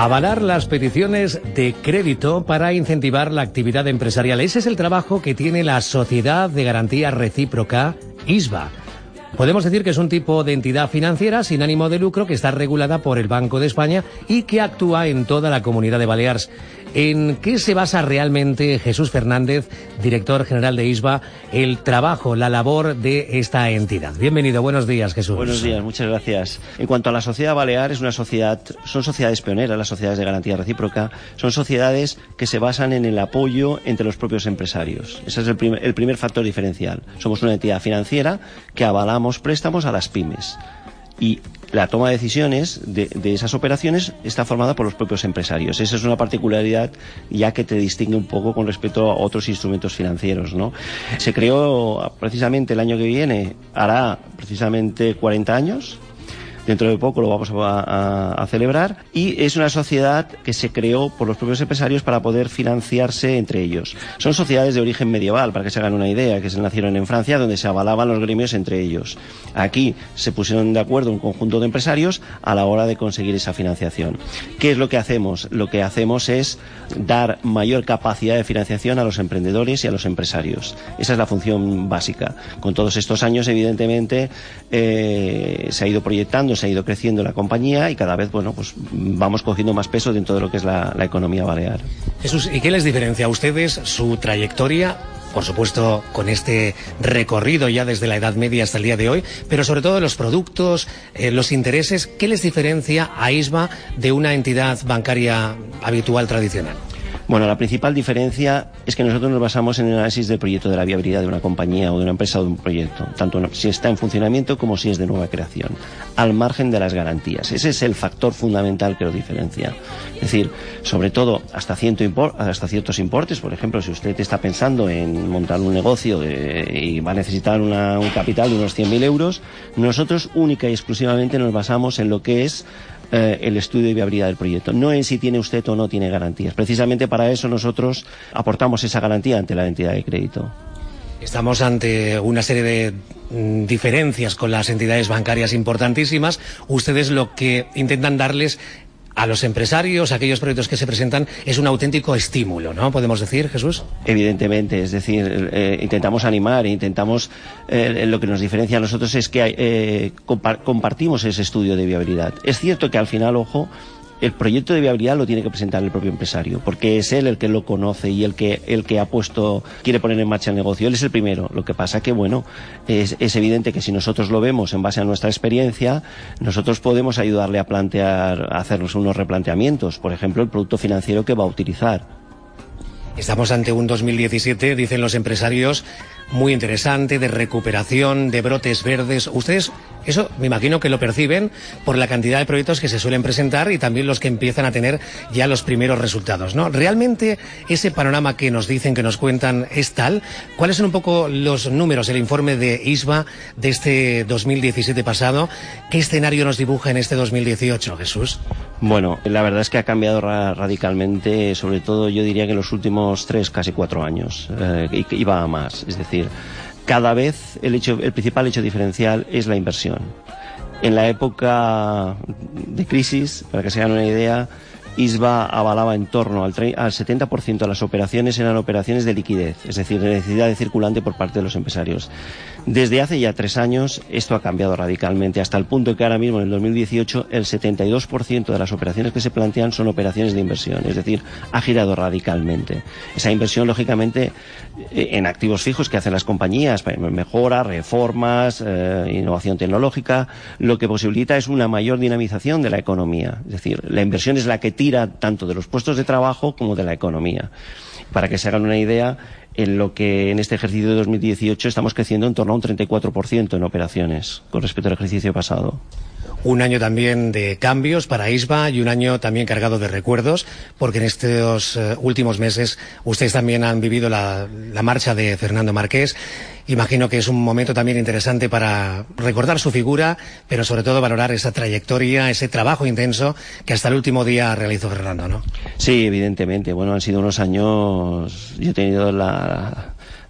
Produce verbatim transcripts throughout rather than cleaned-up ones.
Avalar las peticiones de crédito para incentivar la actividad empresarial. Ese es el trabajo que tiene la Sociedad de Garantía Recíproca, I S B A. Podemos decir que es un tipo de entidad financiera sin ánimo de lucro que está regulada por el Banco de España y que actúa en toda la Comunidad de Baleares. ¿En qué se basa realmente, Jesús Fernández, director general de I S B A, el trabajo, la labor de esta entidad? Bienvenido, buenos días, Jesús. Buenos días, muchas gracias. En cuanto a la Sociedad Balear, es una sociedad, son sociedades pioneras, las sociedades de garantía recíproca, son sociedades que se basan en el apoyo entre los propios empresarios. Ese es el primer, el primer factor diferencial. Somos una entidad financiera que avalamos préstamos a las pymes. Y la toma de decisiones de, de esas operaciones está formada por los propios empresarios. Esa es una particularidad ya que te distingue un poco con respecto a otros instrumentos financieros, ¿no? Se creó precisamente el año que viene, hará precisamente cuarenta años. Dentro de poco lo vamos a, a, a celebrar, y es una sociedad que se creó por los propios empresarios para poder financiarse entre ellos. Son sociedades de origen medieval, para que se hagan una idea, que se nacieron en Francia, donde se avalaban los gremios entre ellos. Aquí se pusieron de acuerdo un conjunto de empresarios a la hora de conseguir esa financiación. ¿Qué es lo que hacemos? Lo que hacemos es dar mayor capacidad de financiación a los emprendedores y a los empresarios. Esa es la función básica. Con todos estos años, evidentemente, eh, se ha ido proyectando, se ha ido creciendo la compañía y cada vez, bueno, pues vamos cogiendo más peso dentro de lo que es la, la economía balear. Jesús, ¿y qué les diferencia a ustedes su trayectoria? Por supuesto, con este recorrido ya desde la Edad Media hasta el día de hoy, pero sobre todo los productos, eh, los intereses, ¿qué les diferencia a I S B A de una entidad bancaria habitual tradicional? Bueno, la principal diferencia es que nosotros nos basamos en el análisis del proyecto, de la viabilidad de una compañía o de una empresa o de un proyecto, tanto si está en funcionamiento como si es de nueva creación, al margen de las garantías. Ese es el factor fundamental que lo diferencia. Es decir, sobre todo hasta, ciento impor hasta ciertos importes. Por ejemplo, si usted está pensando en montar un negocio de, y va a necesitar una, un capital de unos cien mil euros, nosotros única y exclusivamente nos basamos en lo que es Eh, el estudio de viabilidad del proyecto, no en si tiene usted o no tiene garantías. Precisamente para eso nosotros aportamos esa garantía ante la entidad de crédito. Estamos ante una serie de mm, diferencias con las entidades bancarias importantísimas. Ustedes lo que intentan darles a los empresarios, a aquellos proyectos que se presentan, es un auténtico estímulo, ¿no? ¿Podemos decir, Jesús? Evidentemente, es decir, eh, intentamos animar, intentamos, eh, lo que nos diferencia a nosotros es que eh, compar compartimos ese estudio de viabilidad. Es cierto que al final, ojo, el proyecto de viabilidad lo tiene que presentar el propio empresario, porque es él el que lo conoce y el que el que ha puesto, quiere poner en marcha el negocio. Él es el primero. Lo que pasa que, bueno, es, es evidente que si nosotros lo vemos en base a nuestra experiencia, nosotros podemos ayudarle a plantear, a hacernos unos replanteamientos. Por ejemplo, el producto financiero que va a utilizar. Estamos ante un dos mil diecisiete, dicen los empresarios, muy interesante, de recuperación, de brotes verdes. Ustedes, eso me imagino que lo perciben por la cantidad de proyectos que se suelen presentar y también los que empiezan a tener ya los primeros resultados, ¿no? ¿Realmente ese panorama que nos dicen, que nos cuentan, es tal? ¿Cuáles son un poco los números, el informe de I S B A de este dos mil diecisiete pasado? ¿Qué escenario nos dibuja en este dos mil dieciocho, Jesús? Bueno, la verdad es que ha cambiado ra radicalmente, sobre todo yo diría que en los últimos tres, casi cuatro años, eh, y, y va a más. Es decir, cada vez el, hecho, el principal hecho diferencial es la inversión. En la época de crisis, para que se hagan una idea, I S B A avalaba en torno al, al setenta por ciento de las operaciones eran operaciones de liquidez, es decir, de necesidad de circulante por parte de los empresarios. Desde hace ya tres años esto ha cambiado radicalmente, hasta el punto que ahora mismo en el dos mil dieciocho el setenta y dos por ciento de las operaciones que se plantean son operaciones de inversión, es decir, ha girado radicalmente. Esa inversión, lógicamente, en activos fijos que hacen las compañías, mejora, reformas, eh, innovación tecnológica, lo que posibilita es una mayor dinamización de la economía. Es decir, la inversión es la que tira tanto de los puestos de trabajo como de la economía. Para que se hagan una idea, en lo que en este ejercicio de dos mil dieciocho estamos creciendo en torno a un treinta y cuatro por ciento en operaciones con respecto al ejercicio pasado. Un año también de cambios para I S B A y un año también cargado de recuerdos, porque en estos uh, últimos meses ustedes también han vivido la, la marcha de Fernando Marqués. Imagino que es un momento también interesante para recordar su figura, pero sobre todo valorar esa trayectoria, ese trabajo intenso que hasta el último día realizó Fernando, ¿no? Sí, evidentemente. Bueno, han sido unos años, yo he tenido la...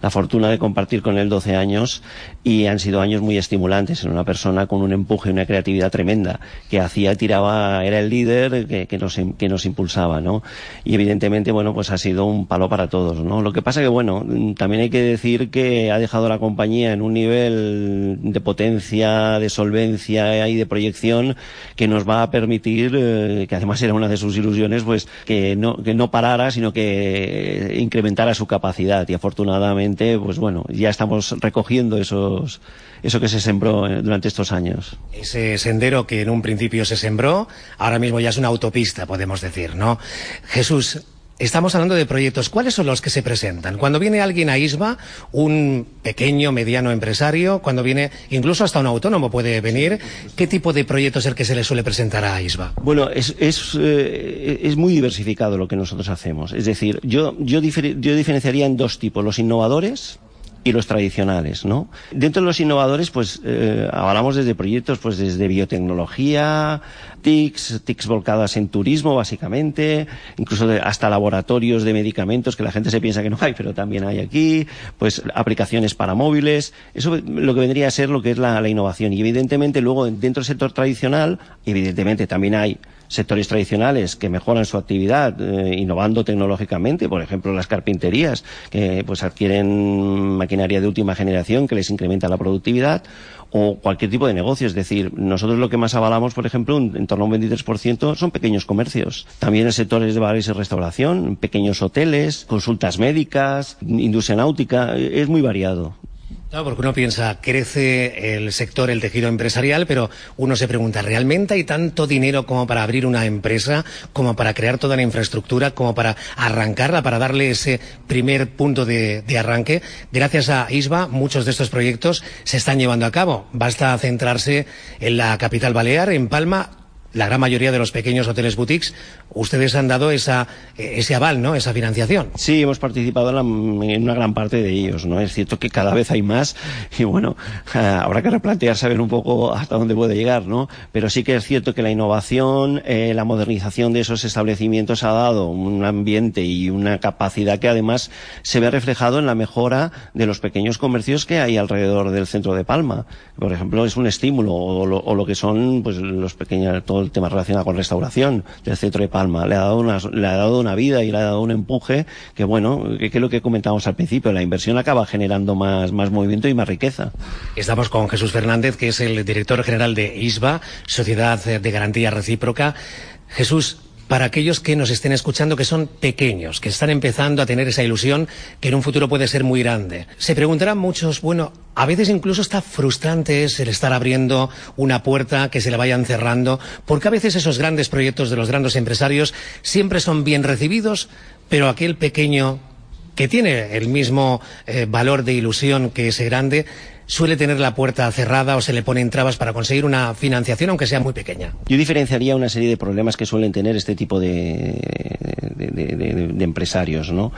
la fortuna de compartir con él doce años y han sido años muy estimulantes. Era una persona con un empuje y una creatividad tremenda, que hacía, tiraba, era el líder que, que, nos, que nos impulsaba, ¿no? Y evidentemente, bueno, pues ha sido un palo para todos, ¿no? Lo que pasa que, bueno, también hay que decir que ha dejado la compañía en un nivel de potencia, de solvencia y de proyección que nos va a permitir, eh, que además era una de sus ilusiones, pues que no, que no parara, sino que incrementara su capacidad. Y afortunadamente, pues bueno, ya estamos recogiendo esos, eso que se sembró durante estos años. Ese sendero que en un principio se sembró, ahora mismo ya es una autopista, podemos decir, ¿no? Jesús, estamos hablando de proyectos. ¿Cuáles son los que se presentan? Cuando viene alguien a ISBA, un pequeño, mediano empresario, cuando viene, incluso hasta un autónomo puede venir, ¿qué tipo de proyecto es el que se le suele presentar a ISBA? Bueno, es, es, eh, es muy diversificado lo que nosotros hacemos. Es decir, yo, yo, difer yo diferenciaría en dos tipos, los innovadores y los tradicionales, ¿no? Dentro de los innovadores, pues, eh, hablamos desde proyectos, pues, desde biotecnología, T I Cs, T I Cs volcadas en turismo, básicamente, incluso de, hasta laboratorios de medicamentos, que la gente se piensa que no hay, pero también hay aquí, pues, aplicaciones para móviles, eso lo que vendría a ser lo que es la, la innovación. Y evidentemente, luego, dentro del sector tradicional, evidentemente también hay sectores tradicionales que mejoran su actividad eh, innovando tecnológicamente, por ejemplo las carpinterías que pues adquieren maquinaria de última generación que les incrementa la productividad, o cualquier tipo de negocio. Es decir, nosotros lo que más avalamos, por ejemplo, un, en torno a un veintitrés por ciento son pequeños comercios. También en sectores de bares y restauración, pequeños hoteles, consultas médicas, industria náutica, es muy variado. Claro, porque uno piensa, crece el sector, el tejido empresarial, pero uno se pregunta, ¿realmente hay tanto dinero como para abrir una empresa, como para crear toda la infraestructura, como para arrancarla, para darle ese primer punto de, de arranque? Gracias a ISBA, muchos de estos proyectos se están llevando a cabo. Basta centrarse en la capital balear, en Palma. La gran mayoría de los pequeños hoteles boutiques, ustedes han dado esa, ese aval, ¿no? Esa financiación. Sí, hemos participado en, la, en una gran parte de ellos, ¿no? Es cierto que cada vez hay más y bueno, uh, habrá que replantearse a ver un poco hasta dónde puede llegar, ¿no? Pero sí que es cierto que la innovación, eh, la modernización de esos establecimientos ha dado un ambiente y una capacidad que además se ve reflejado en la mejora de los pequeños comercios que hay alrededor del centro de Palma. Por ejemplo, es un estímulo, o lo, o lo que son pues los pequeños, todo el tema relacionado con restauración del centro de Palma. Le ha dado una, le ha dado una vida y le ha dado un empuje que, bueno, que, que es lo que comentábamos al principio, la inversión acaba generando más, más movimiento y más riqueza. Estamos con Jesús Fernández, que es el director general de ISBA, Sociedad de Garantía Recíproca. Jesús, para aquellos que nos estén escuchando, que son pequeños, que están empezando a tener esa ilusión que en un futuro puede ser muy grande, se preguntarán muchos, bueno, a veces incluso está frustrante es el estar abriendo una puerta, que se le vayan cerrando, porque a veces esos grandes proyectos de los grandes empresarios siempre son bien recibidos, pero aquel pequeño que tiene el mismo eh, valor de ilusión que ese grande, suele tener la puerta cerrada o se le ponen trabas para conseguir una financiación, aunque sea muy pequeña. Yo diferenciaría una serie de problemas que suelen tener este tipo de, de, de, de, de empresarios, ¿no?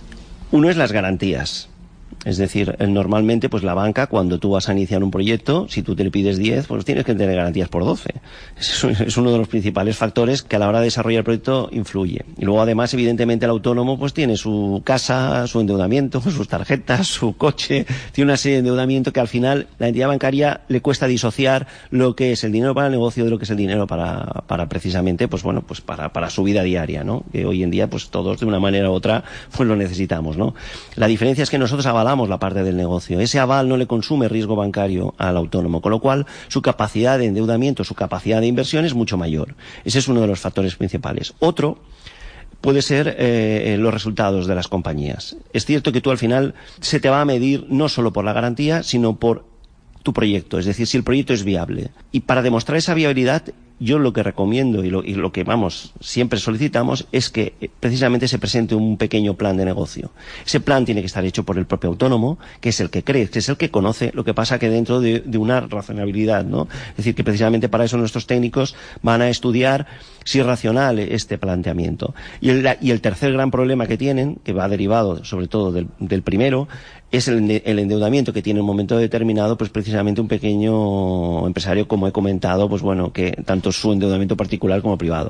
Uno es las garantías. Es decir, normalmente pues la banca, cuando tú vas a iniciar un proyecto, si tú te le pides diez, pues tienes que tener garantías por doce. Es, es uno de los principales factores que a la hora de desarrollar el proyecto influye. Y luego además, evidentemente, el autónomo pues tiene su casa, su endeudamiento, sus tarjetas, su coche, tiene una serie de endeudamiento que al final la entidad bancaria le cuesta disociar lo que es el dinero para el negocio de lo que es el dinero para, para precisamente, pues bueno, pues para, para su vida diaria, ¿no? Que hoy en día pues todos de una manera u otra pues lo necesitamos, ¿no? La diferencia es que nosotros avalamos la parte del negocio. Ese aval no le consume riesgo bancario al autónomo, con lo cual su capacidad de endeudamiento, su capacidad de inversión es mucho mayor. Ese es uno de los factores principales. Otro puede ser eh, los resultados de las compañías. Es cierto que tú al final se te va a medir no solo por la garantía, sino por tu proyecto, es decir, si el proyecto es viable. Y para demostrar esa viabilidad, yo lo que recomiendo y lo, y lo que, vamos, siempre solicitamos es que eh, precisamente se presente un pequeño plan de negocio. Ese plan tiene que estar hecho por el propio autónomo, que es el que cree, que es el que conoce, lo que pasa que dentro de, de una razonabilidad, ¿no? Es decir, que precisamente para eso nuestros técnicos van a estudiar si es racional este planteamiento. Y el, y el tercer gran problema que tienen, que va derivado sobre todo del, del primero, es el, el endeudamiento que tiene en un momento determinado, pues precisamente un pequeño empresario, como he comentado, pues bueno, que tanto su endeudamiento particular como privado.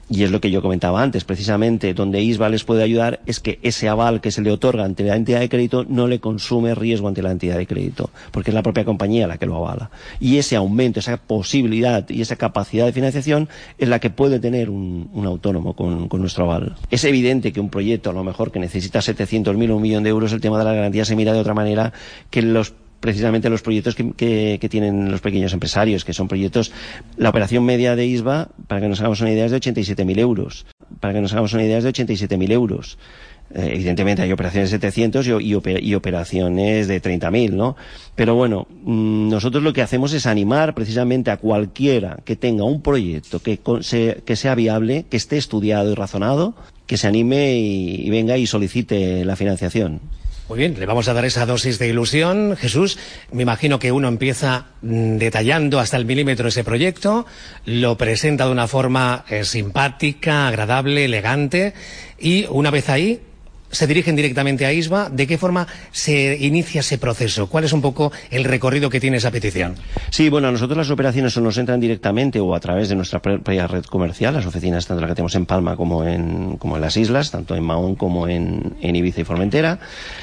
Y es lo que yo comentaba antes, precisamente donde I S B A les puede ayudar es que ese aval que se le otorga ante la entidad de crédito no le consume riesgo ante la entidad de crédito, porque es la propia compañía la que lo avala. Y ese aumento, esa posibilidad y esa capacidad de financiación es la que puede tener un, un autónomo con, con nuestro aval. Es evidente que un proyecto, a lo mejor que necesita setecientos mil o un millón de euros, el tema de la garantía se mira de otra manera que los precisamente los proyectos que, que, que tienen los pequeños empresarios, que son proyectos, la operación media de I S B A, para que nos hagamos una idea, es de ochenta y siete mil euros. Para que nos hagamos una idea, es de ochenta y siete mil euros. Eh, evidentemente hay operaciones de setecientos y, y, y operaciones de treinta mil, ¿no? Pero bueno, mmm, nosotros lo que hacemos es animar precisamente a cualquiera que tenga un proyecto que, se, que sea viable, que esté estudiado y razonado, que se anime y, y venga y solicite la financiación. Muy bien, le vamos a dar esa dosis de ilusión. Jesús, me imagino que uno empieza mmm, detallando hasta el milímetro ese proyecto, lo presenta de una forma eh, simpática, agradable, elegante, y una vez ahí se dirigen directamente a I S B A. ¿De qué forma se inicia ese proceso? ¿Cuál es un poco el recorrido que tiene esa petición? Sí, bueno, a nosotros las operaciones o nos entran directamente o a través de nuestra propia red comercial, las oficinas tanto la que tenemos en Palma como en, como en las islas, tanto en Mahón como en, en Ibiza y Formentera.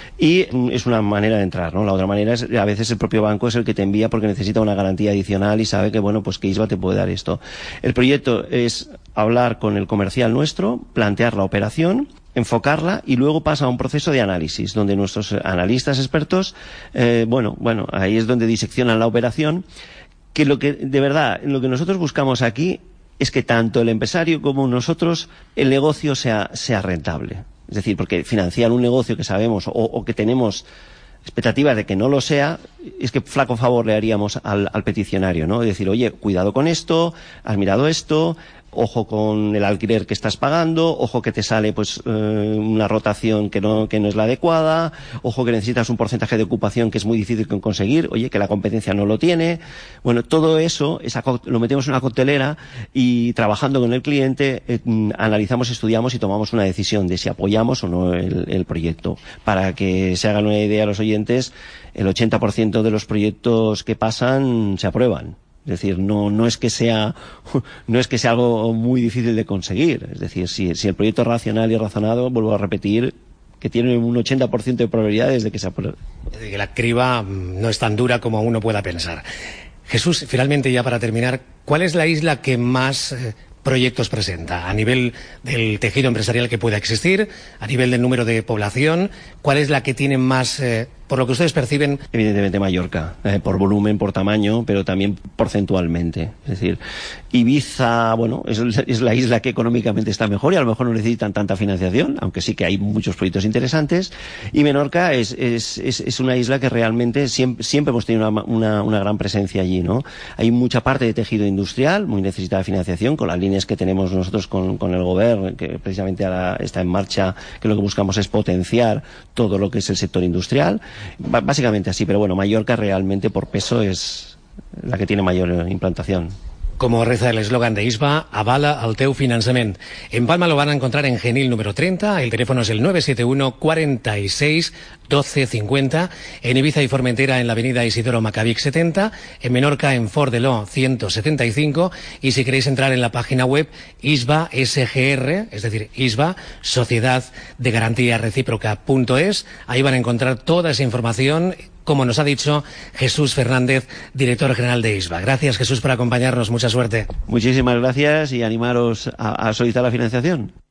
Y es una manera de entrar, ¿no? La otra manera es, a veces el propio banco es el que te envía porque necesita una garantía adicional y sabe que, bueno, pues que I S B A te puede dar esto. El proyecto es hablar con el comercial nuestro, plantear la operación, enfocarla y luego pasa a un proceso de análisis donde nuestros analistas expertos, eh, bueno, bueno, ahí es donde diseccionan la operación, que lo que, de verdad, lo que nosotros buscamos aquí es que tanto el empresario como nosotros, el negocio sea, sea rentable. Es decir, porque financiar un negocio que sabemos o, o que tenemos expectativas de que no lo sea, es que flaco favor le haríamos al, al peticionario, ¿no? Es decir, oye, cuidado con esto, has mirado esto, ojo con el alquiler que estás pagando, ojo que te sale pues eh, una rotación que no, que no es la adecuada, ojo que necesitas un porcentaje de ocupación que es muy difícil de conseguir, oye, que la competencia no lo tiene. Bueno, todo eso esa, lo metemos en una coctelera y trabajando con el cliente eh, analizamos, estudiamos y tomamos una decisión de si apoyamos o no el, el proyecto. Para que se hagan una idea a los oyentes, el ochenta por ciento de los proyectos que pasan se aprueban. Es decir, no, no es que sea, no es que sea algo muy difícil de conseguir. Es decir, si, si el proyecto es racional y razonado, vuelvo a repetir, que tiene un ochenta por ciento de probabilidades de que se apruebe. Que la criba no es tan dura como uno pueda pensar. Jesús, finalmente ya para terminar, ¿cuál es la isla que más eh, proyectos presenta? A nivel del tejido empresarial que pueda existir, a nivel del número de población, ¿cuál es la que tiene más, eh, por lo que ustedes perciben? Evidentemente Mallorca, eh, por volumen, por tamaño, pero también porcentualmente. Es decir, Ibiza, bueno, es, es la isla que económicamente está mejor y a lo mejor no necesitan tanta financiación, aunque sí que hay muchos proyectos interesantes. Y Menorca es, es, es, es una isla que realmente siempre, siempre hemos tenido una, una, una gran presencia allí, ¿no? Hay mucha parte de tejido industrial, muy necesitada de financiación, con las líneas que tenemos nosotros con, con el Gobierno, que precisamente ahora está en marcha, que lo que buscamos es potenciar todo lo que es el sector industrial. Básicamente así, pero bueno, Mallorca realmente por peso es la que tiene mayor implantación. Como reza el eslogan de I S B A, avala el teu finançament. En Palma lo van a encontrar en Genil número treinta, el teléfono es el nueve siete uno, cuarenta y seis, doce cincuenta, en Ibiza y Formentera en la avenida Isidoro Macavic setenta, en Menorca en Fort de Lo ciento setenta y cinco, y si queréis entrar en la página web I S B A S G R, es decir, I S B A, Sociedad de Garantía Recíproca punto es, ahí van a encontrar toda esa información, como nos ha dicho Jesús Fernández, director general de I S B A. Gracias, Jesús, por acompañarnos. Mucha suerte. Muchísimas gracias y animaros a, a solicitar la financiación.